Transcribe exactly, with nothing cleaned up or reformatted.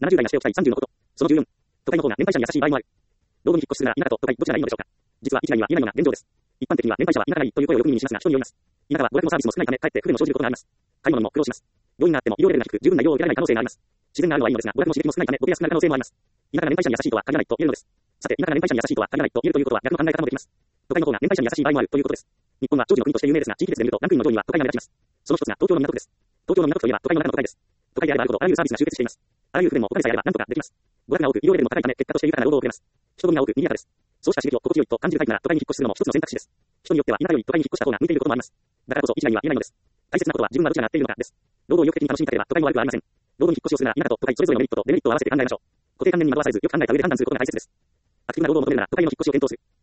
ななじゅうだいがしておきたいさんじゅうのこと。そのじゅうよん。都会の方が年配者に優しい場合もある。老後に引っ越しするなら田舎と都会どちらがいいのでしょうか。実は一概には言えないのが現状です。一般的には年配者は田舎がいいという声をよく耳にしますが、人によります。田舎は娯楽もサービスも少ないため、かえって不便も生じることがあります。買い物にも苦労します。病院があっても医療レベルが低く十分な医療を受けられない可能性があります。自然があるのはいいのですが、娯楽も刺激も少ないため、ボケやすくなる可能性もあります。田舎が年配者に優しいとは限らないと言えるのです。さて、田舎が年配者に優しいとは限らないと言えるということは逆の考え方もできます。都会の方が年配者に優しい場合もあるということです。日本は長寿の国として有名ですが、地域別で見るとランクインの上位は都会が目立ちます。その一つが東京の港区です。東京の港区といえば都会の中の都会です。都会であればあるほどあらゆるサービスが集結しています。あらゆる不便もお金さえあれば何とかできます。娯楽が多く、医療レベルも高いため、結果として豊かな労働を送れます。人混みが多く、賑やかです。そうした刺激を心地よいと感じるタイプなら都会に引っ越しするのも一つの選択肢です。人によっては田舎より都会に引っ越した方が向いていることもあります。だからこそ一概には言えないのです。大切なことは自分がどちらが合っているのかです。労働を意欲的に楽しみたければ都会も悪くはありません。労働に引っ越しをするなら田舎と都会それぞれのメリットとデメリットを合わせて考えましょう。固定観念に惑わされずよく考えた上で判断することが大切です。アクティブな労働を求めるなら都会の引っ越しを検討する。